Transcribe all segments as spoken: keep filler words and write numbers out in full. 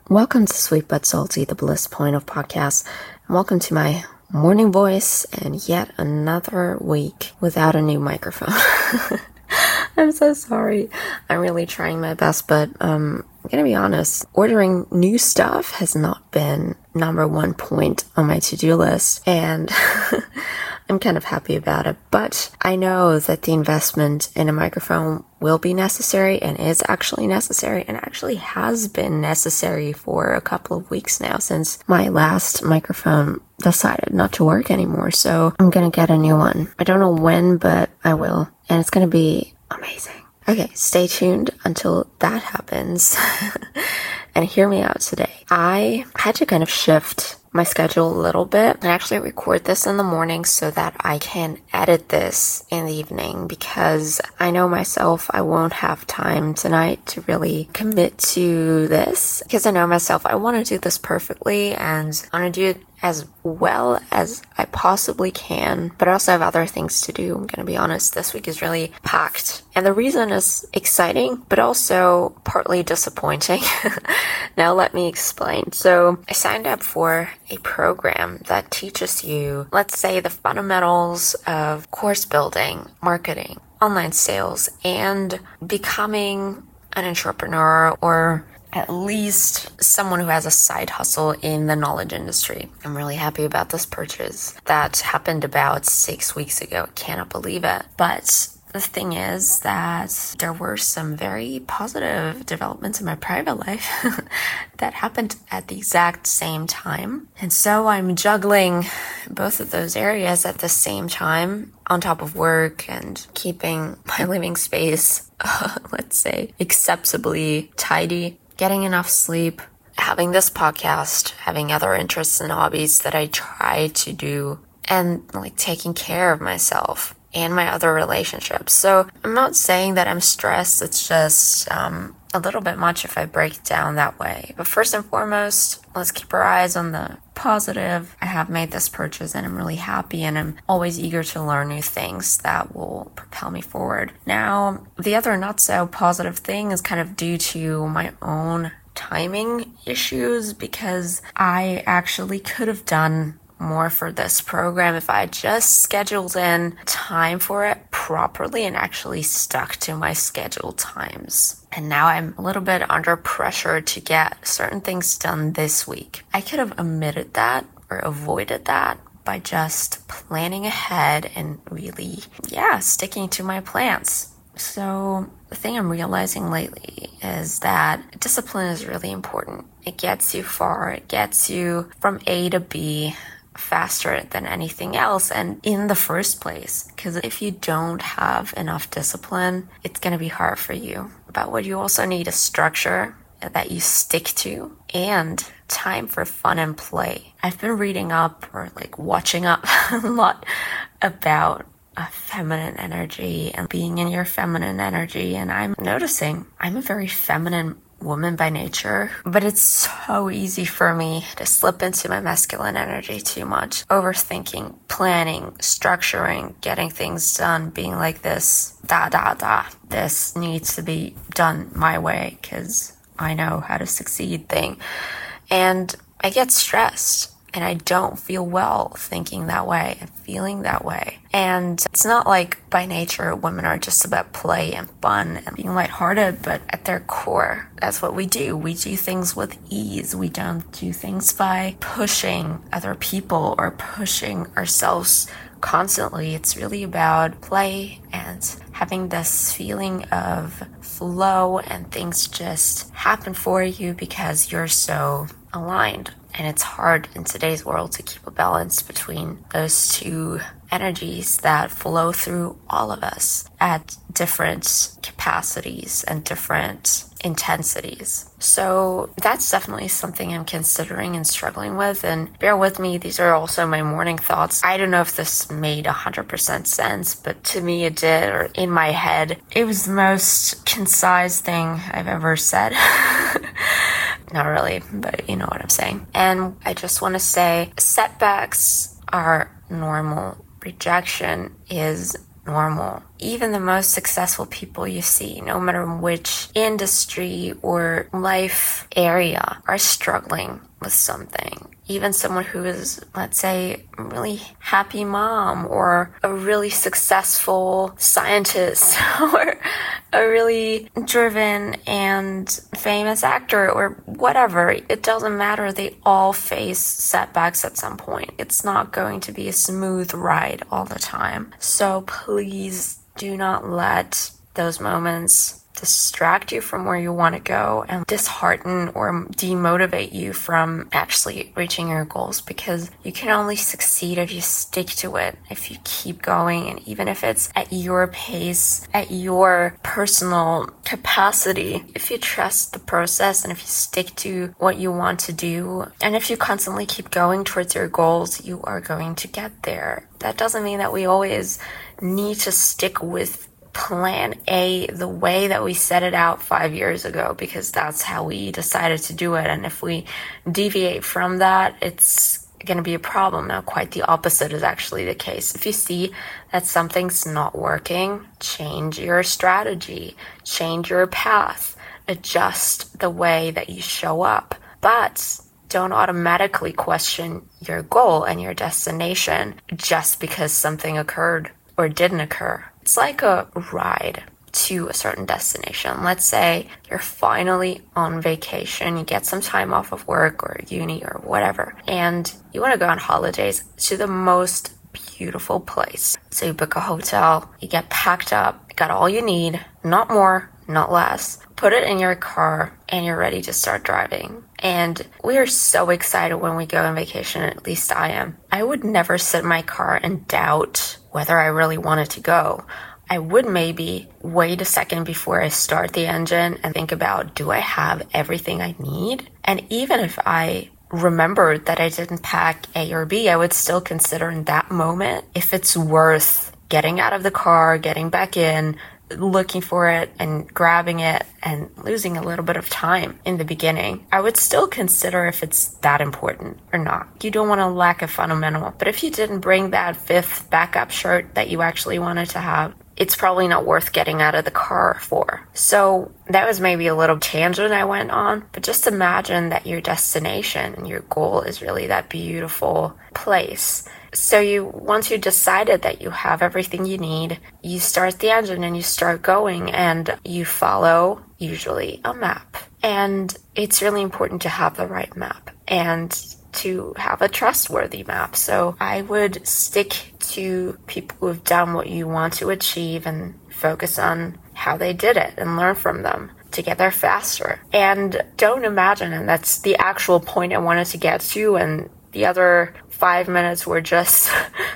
Welcome to Sweet But Salty, the Bliss Point of Podcasts. And welcome to my morning voice and yet another week without a new microphone. I'm so sorry. I'm really trying my best, but um, I'm gonna be honest. Ordering new stuff has not been number one point on my to-do list, and I'm kind of happy about it. But I know that the investment in a microphone will be necessary and is actually necessary and actually has been necessary for a couple of weeks now since my last microphone decided not to work anymore. So I'm gonna get a new one. I don't know when, but I will. And it's gonna be amazing. Okay, stay tuned until that happens. And hear me out today. I had to kind of shift my schedule a little bit and actually record this in the morning so that I can edit this in the evening, because I know myself I won't have time tonight to really commit to this, because I know myself I want to do this perfectly and I want to do it as well as I possibly can, but I also have other things to do. I'm gonna be honest, this week is really packed, and the reason is exciting but also partly disappointing. Now let me explain. So I signed up for a program that teaches you, let's say, the fundamentals of course building, marketing, online sales, and becoming an entrepreneur, or at least someone who has a side hustle in the knowledge industry. I'm really happy about this purchase that happened about six weeks ago. I cannot believe it. But the thing is that there were some very positive developments in my private life that happened at the exact same time. And so I'm juggling both of those areas at the same time, on top of work and keeping my living space, uh, let's say, acceptably tidy, getting enough sleep, having this podcast, having other interests and hobbies that I try to do, and like taking care of myself and my other relationships. So I'm not saying that I'm stressed. It's just um, a little bit much if I break it down that way. But first and foremost, let's keep our eyes on the positive. I have made this purchase and I'm really happy, and I'm always eager to learn new things that will propel me forward. Now, the other not so positive thing is kind of due to my own timing issues, because I actually could have done more for this program if I just scheduled in time for it properly and actually stuck to my scheduled times. And now I'm a little bit under pressure to get certain things done this week. I could have omitted that or avoided that by just planning ahead and really, yeah, sticking to my plans. So the thing I'm realizing lately is that discipline is really important. It gets you far. It gets you from A to B faster than anything else, and in the first place, because if you don't have enough discipline, it's going to be hard for you. But what you also need is structure that you stick to and time for fun and play. I've been reading up or like watching up a lot about a feminine energy and being in your feminine energy, and I'm noticing I'm a very feminine woman by nature, but it's so easy for me to slip into my masculine energy too much. Overthinking, planning, structuring, getting things done, being like this, da da da. This needs to be done my way because I know how to succeed thing. And I get stressed. And I don't feel well thinking that way and feeling that way. And it's not like by nature women are just about play and fun and being lighthearted, but at their core, that's what we do. We do things with ease. We don't do things by pushing other people or pushing ourselves constantly. It's really about play and having this feeling of flow, and things just happen for you because you're so aligned. And it's hard in today's world to keep a balance between those two energies that flow through all of us at different capacities and different intensities. So that's definitely something I'm considering and struggling with. And bear with me, these are also my morning thoughts. I don't know if this made one hundred percent sense, but to me it did, or in my head. It was the most concise thing I've ever said. Not really, but you know what I'm saying. And I just want to say setbacks are normal. Rejection is normal. Even the most successful people you see, no matter which industry or life area, are struggling with something. Even someone who is, let's say, a really happy mom or a really successful scientist or a really driven and famous actor or whatever, it doesn't matter. They all face setbacks at some point. It's not going to be a smooth ride all the time. So please do not let those moments distract you from where you want to go and dishearten or demotivate you from actually reaching your goals, because you can only succeed if you stick to it, if you keep going, and even if it's at your pace, at your personal capacity, if you trust the process and if you stick to what you want to do, and if you constantly keep going towards your goals, you are going to get there. That doesn't mean that we always need to stick with plan A the way that we set it out five years ago, because that's how we decided to do it. And if we deviate from that, it's going to be a problem. Now, quite the opposite is actually the case. If you see that something's not working, change your strategy, change your path, adjust the way that you show up. But don't automatically question your goal and your destination just because something occurred or didn't occur. It's like a ride to a certain destination. Let's say you're finally on vacation, you get some time off of work or uni or whatever, and you want to go on holidays to the most beautiful place. So you book a hotel, you get packed up, you got all you need, not more, not less. Put it in your car and you're ready to start driving. And we are so excited when we go on vacation, at least I am. I would never sit in my car and doubt whether I really wanted to go. I would maybe wait a second before I start the engine and think about, do I have everything I need? And even if I remembered that I didn't pack A or B, I would still consider in that moment if it's worth getting out of the car, getting back in, looking for it and grabbing it and losing a little bit of time in the beginning. I would still consider if it's that important or not. You don't want to lack a fundamental, but if you didn't bring that fifth backup shirt that you actually wanted to have, it's probably not worth getting out of the car for. So that was maybe a little tangent I went on, but just imagine that your destination and your goal is really that beautiful place. So you, once you decided that you have everything you need, you start the engine and you start going, and you follow usually a map. And it's really important to have the right map and to have a trustworthy map. So I would stick to people who have done what you want to achieve and focus on how they did it and learn from them to get there faster. And don't imagine, and that's the actual point I wanted to get to, and the other five minutes were just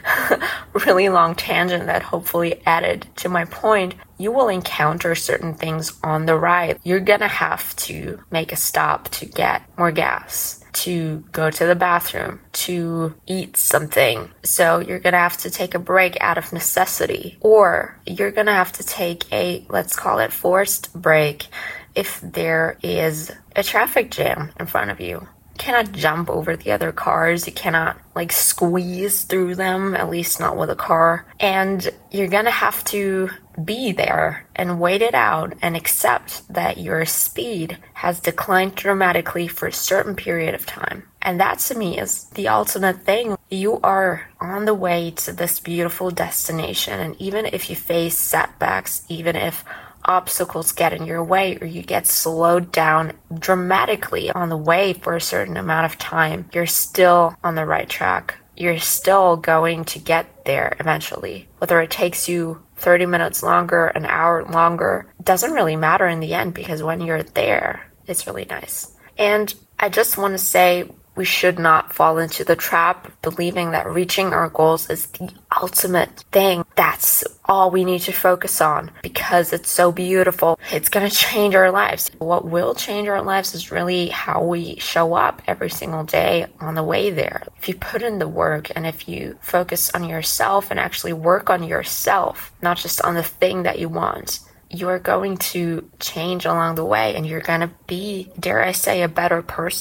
really long tangent that hopefully added to my point. You will encounter certain things on the ride. You're gonna have to make a stop to get more gas, to go to the bathroom, to eat something. So you're gonna have to take a break out of necessity, or you're gonna have to take a, let's call it forced break, if there is a traffic jam in front of you. You cannot jump over the other cars. You cannot like squeeze through them, at least not with a car. And you're gonna have to be there and wait it out and accept that your speed has declined dramatically for a certain period of time. And that to me is the ultimate thing. You are on the way to this beautiful destination, and even if you face setbacks, even if obstacles get in your way or you get slowed down dramatically on the way for a certain amount of time, you're still on the right track. You're still going to get there eventually. Whether it takes you thirty minutes longer, an hour longer, doesn't really matter in the end, because when you're there, it's really nice. And I just want to say, we should not fall into the trap of believing that reaching our goals is the ultimate thing. That's all we need to focus on because it's so beautiful. It's going to change our lives. What will change our lives is really how we show up every single day on the way there. If you put in the work and if you focus on yourself and actually work on yourself, not just on the thing that you want, you're going to change along the way, and you're going to be, dare I say, a better person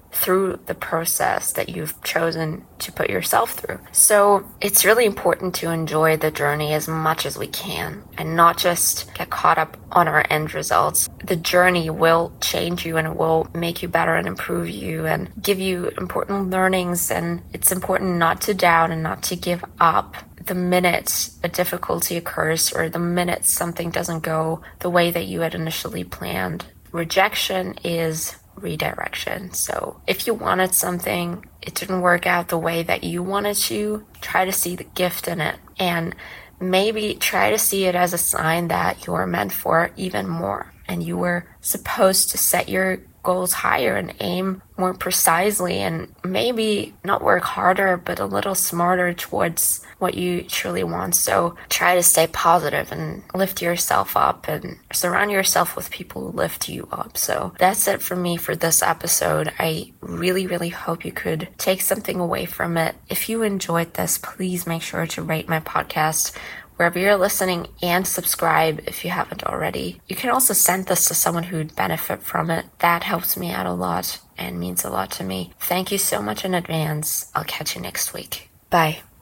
through the process that you've chosen to put yourself through. So it's really important to enjoy the journey as much as we can and not just get caught up on our end results. The journey will change you and it will make you better and improve you and give you important learnings. And it's important not to doubt and not to give up the minute a difficulty occurs or the minute something doesn't go the way that you had initially planned. Rejection is redirection. So if you wanted something, it didn't work out the way that you wanted to, try to see the gift in it and maybe try to see it as a sign that you are meant for even more and you were supposed to set your goals higher and aim more precisely and maybe not work harder but a little smarter towards what you truly want. So try to stay positive and lift yourself up and surround yourself with people who lift you up. So that's it for me for this episode. I really, really hope you could take something away from it. If you enjoyed this, please make sure to rate my podcast wherever you're listening and subscribe if you haven't already. You can also send this to someone who'd benefit from it. That helps me out a lot and means a lot to me. Thank you so much in advance. I'll catch you next week. Bye.